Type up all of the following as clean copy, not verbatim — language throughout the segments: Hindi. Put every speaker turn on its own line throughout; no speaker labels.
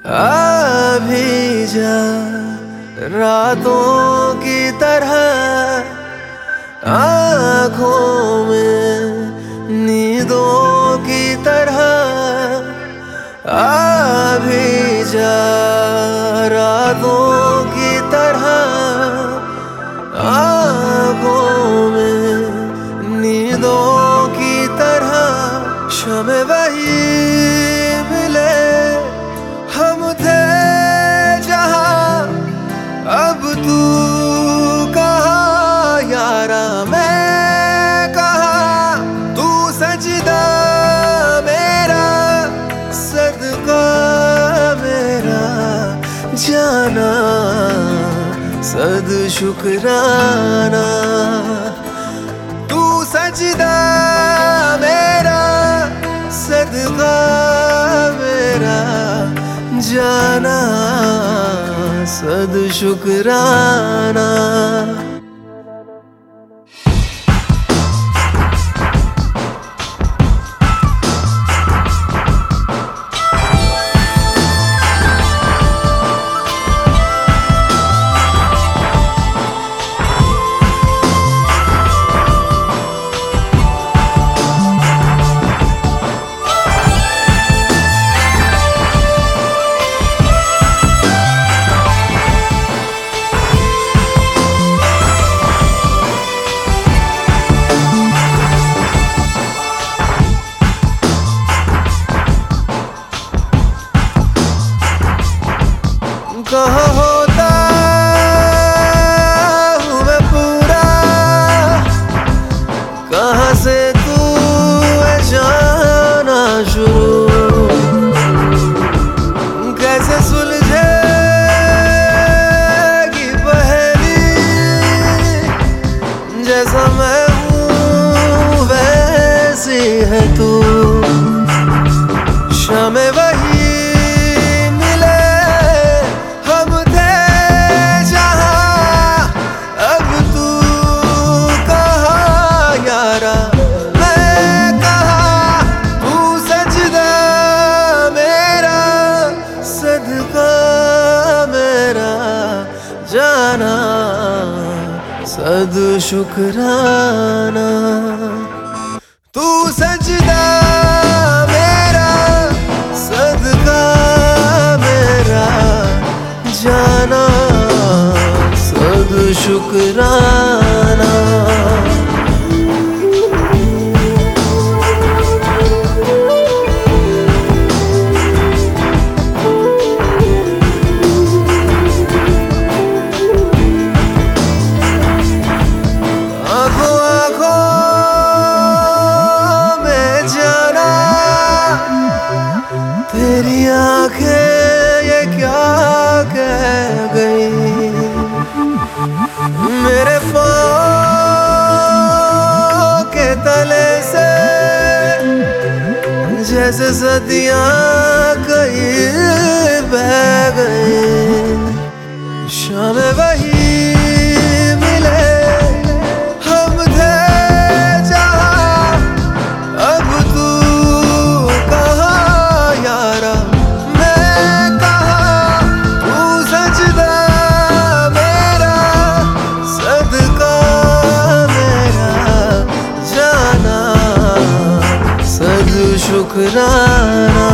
आ भी जा रातों की तरह आँखों में नींदों की तरह आ भी जा रातों की तरह आँखों में नींदों की तरह शमे वही मिले हम थे जहाँ अब तू कहाँ यारा मैं कहाँ तू सजदा मेरा सदका मेरा जाना सद शुक्राना तू सजदा मेरा सदका मेरा जाना सद शुक्राना। कहाँ होता हूँ मैं पूरा कहाँ से तू है जाना शुरू कैसे सुलझेगी पहेली जैसा मैं हूँ वैसी है तू शामें वही जाना सद शुक्राना तू सजदा मेरा सदका मेरा जाना सद शुक्राना। तेरी आंखें ये क्या कह गई मेरे पाँव के तले से जैसे सदियां कहीं बह गई शाम वही मिले हम थे जहाँ अब तू शुक्राना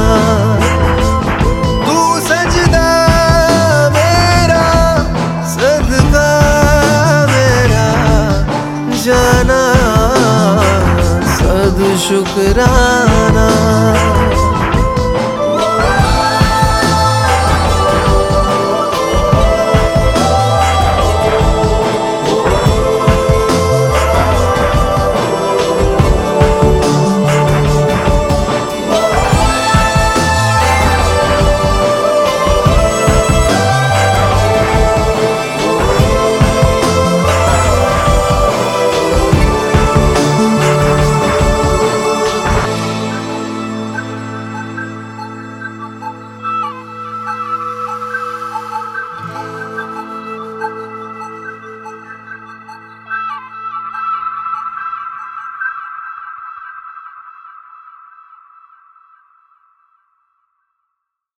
तू सजदा मेरा सदका मेरा जाना सद शुक्राना।